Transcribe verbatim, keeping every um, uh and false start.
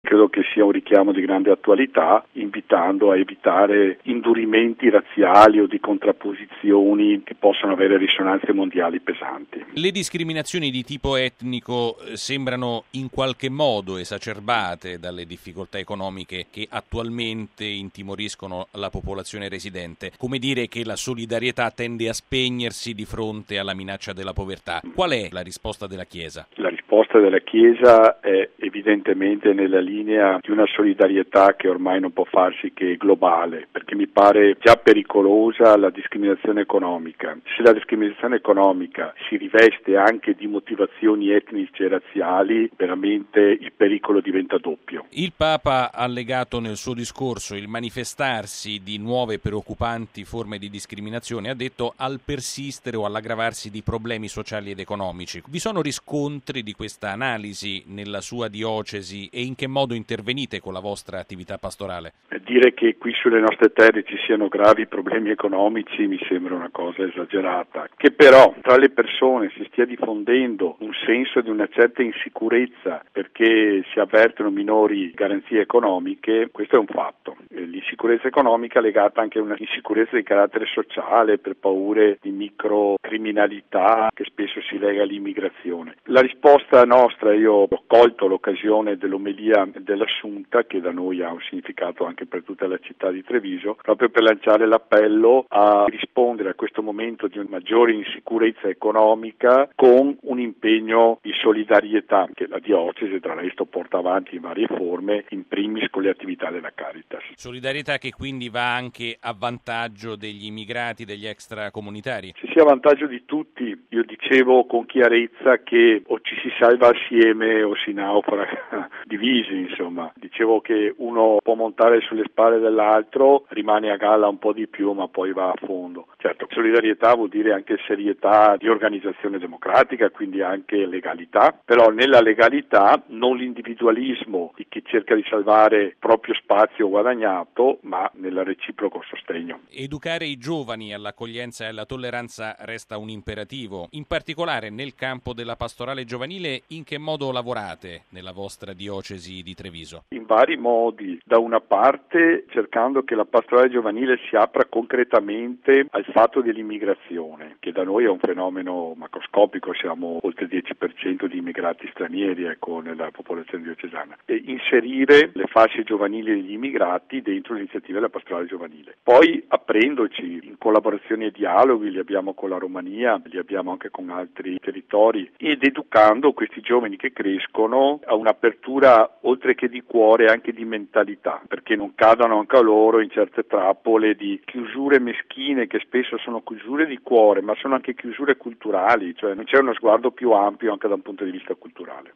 credo che sia un richiamo di grande attualità, invitando a evitare indurimenti razziali o di contrapposizioni che possono avere risonanze mondiali pesanti. Le discriminazioni di tipo etnico sembrano in qualche modo esacerbate dalle difficoltà economiche che attualmente intimoriscono la popolazione residente. Come dire che la solidarietà tende a spegnersi di fronte alla minaccia della povertà. Qual è la risposta della Chiesa? La risposta della Chiesa è evidentemente nella linea di una solidarietà che ormai non può farsi che globale, perché mi pare già pericolosa la discriminazione economica. Se la discriminazione economica si riveste anche di motivazioni etniche e razziali, veramente il pericolo diventa doppio. Il Papa ha legato nel suo discorso il manifestarsi di nuove preoccupanti forme di discriminazione, ha detto, al persistere o all'aggravarsi di problemi sociali ed economici. Vi sono riscontri di questa analisi nella sua diocesi e in che modo intervenite con la vostra attività pastorale? Dire che qui sulle nostre terre ci siano gravi problemi economici mi sembra una cosa esagerata. Che però tra le persone si stia diffondendo un senso di una certa insicurezza perché si avvertono minori garanzie economiche, questo è un fatto. L'insicurezza economica è legata anche a una insicurezza di carattere sociale per paure di microcriminalità che spesso si lega all'immigrazione. La risposta nostra, io ho colto l'occasione dell'omelia dell'Assunta, che da noi ha un significato anche per tutta la città di Treviso, proprio per lanciare l'appello a rispondere a questo momento di una maggiore insicurezza economica con un impegno di solidarietà che la diocesi tra l'altro porta avanti in varie forme, in primis con le attività della Caritas. Solidarietà che quindi va anche a vantaggio degli immigrati, degli extracomunitari? Se sia a vantaggio di tutti, io dicevo con chiarezza che o ci si salva assieme o si naufraga divisi, insomma. Dicevo che uno può montare sulle spalle dell'altro, rimane a galla un po' di più ma poi va a fondo. Certo, solidarietà vuol dire anche serietà di organizzazione democratica, quindi anche legalità, però nella legalità non l'individualismo di chi cerca di salvare il proprio spazio guadagnato, ma nel reciproco sostegno. Educare i giovani all'accoglienza e alla tolleranza resta un imperativo. In particolare nel campo della pastorale giovanile, in che modo lavorate nella vostra diocesi di Treviso? In vari modi. Da una parte cercando che la pastorale giovanile si apra concretamente al fatto dell'immigrazione, che da noi è un fenomeno macroscopico, siamo oltre il dieci per cento di immigrati stranieri ecco, nella popolazione diocesana, e inserire le fasce giovanili degli immigrati dentro le iniziative della pastorale giovanile. Poi aprendoci in collaborazioni e dialoghi, li abbiamo con la Romania, li abbiamo anche con altri territori, ed educando questi giovani che crescono a un'apertura oltre che di cuore anche di mentalità, perché non cadano anche a loro in certe trappole di chiusure meschine che spesso sono chiusure di cuore ma sono anche chiusure culturali, cioè non c'è uno sguardo più ampio anche da un punto di vista culturale.